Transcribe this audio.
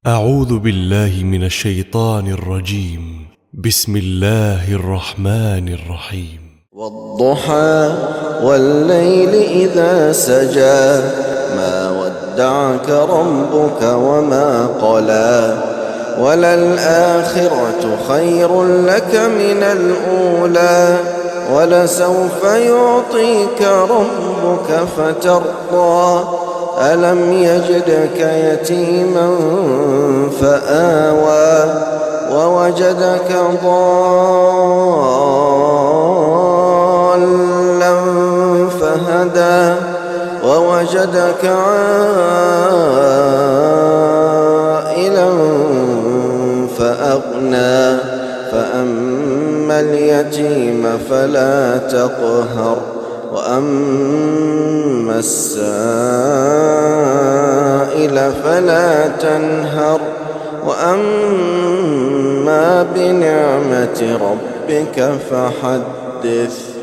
أعوذ بالله من الشيطان الرجيم. بسم الله الرحمن الرحيم. والضحى والليل إذا سجى ما ودعك ربك وما قلى وللآخرة خير لك من الأولى ولسوف يعطيك ربك فترضى ألم يجدك يتيما فآوى ووجدك ضالا فهدى ووجدك عائلا فأغنى فأما اليتيم فلا تقهر وأما السائل فلا تنهر وأما بنعمة ربك فحدث.